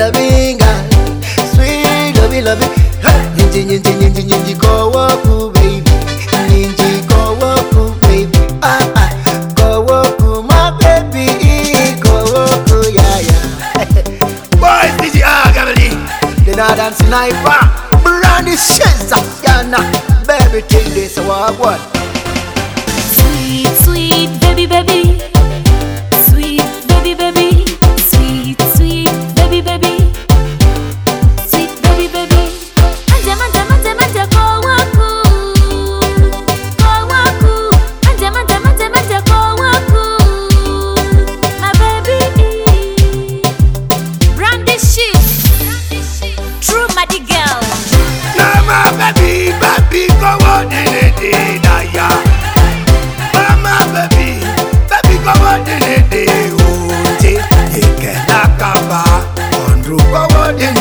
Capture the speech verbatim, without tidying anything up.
loving girl, sweet loving loving. Nyinji nyinji nyinji nyinji go woku baby, nyinji go woku baby. Ah ah, go woku my baby, go woku yeah yeah. Boys, D J Agabali. The Northern Sniper, Brandy Shizza, Yana, baby take this a walk one. Sweet, sweet baby, baby. Sweet baby, baby. Sweet, sweet baby, baby. Sweet baby, baby. Manja, manja, manja, manja, go waku. Go waku. Manja, manja, manja, manja, go waku. My baby. Brandy Shiz. True Madi girl. Now my baby, baby, go on in the day, yeah. My baby, baby, go on in the day, oh, take it, nakaba, on go on in